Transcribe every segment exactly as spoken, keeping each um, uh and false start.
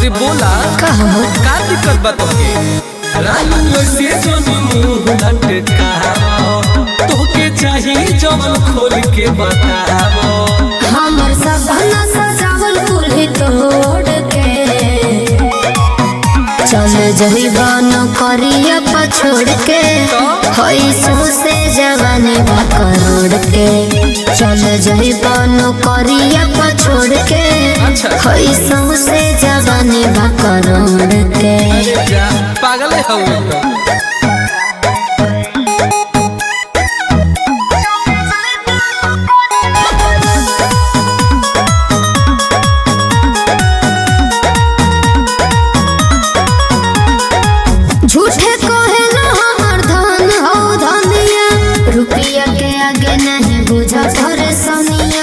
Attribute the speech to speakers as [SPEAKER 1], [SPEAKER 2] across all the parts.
[SPEAKER 1] बोला
[SPEAKER 2] कहो
[SPEAKER 1] का दिक्कत बा तोके रानी से जोनी मुंह लटकाओ तोके चाहिए जवन खोल के बताओ
[SPEAKER 2] हमर सपना सजावल कुल्ही तोड़ के चल जहिबन करिया पछोड़ के होई से जवानी बा करोड़ के चल जहिबन करिया पछोड़ के होई से जवानी बा करोड़ के
[SPEAKER 1] पागल है हो
[SPEAKER 2] झूठे कहे ना हमर धन हो धनिया रुपया के आगे नहीं बुझा धरे सनिया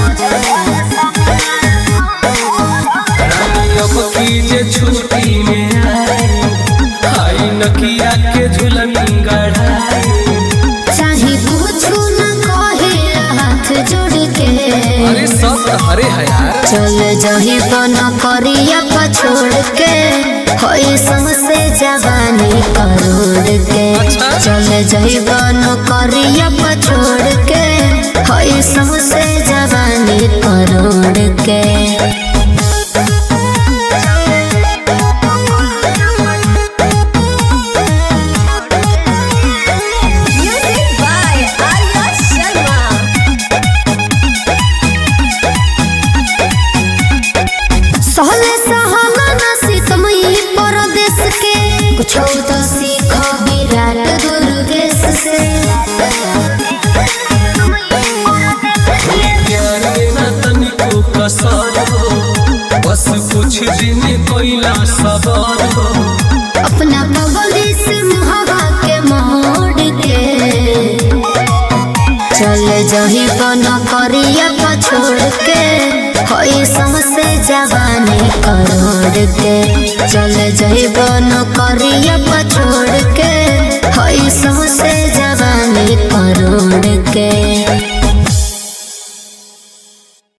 [SPEAKER 1] अब की जे छुट्टी में आई नकिया के झुलन गढ़ाई
[SPEAKER 2] चाहे पूछू न कहे हाथ जोड़ के
[SPEAKER 1] अरे सब हरे है यार
[SPEAKER 2] चल जही बन करिया पछोड़ के होई समसे जवानी करोड़ के चल जही बन करिया पछोड़ के होई समसे जवानी करोड़ के सहले सहाला नसीत मई परदेश के कुछ तो सीख विराट दुर्गेश से
[SPEAKER 1] प्यार में ना तनिको कसर हो बस कुछ दिन कोइला सबर हो
[SPEAKER 2] अपना बगली से मुहवा के मोड़ के चल जही बन करिया पछोड़ के होई समसे जवानी करोड़ के चल जही बन करिया पछोड़ के होई समसे जवानी करोड़ के।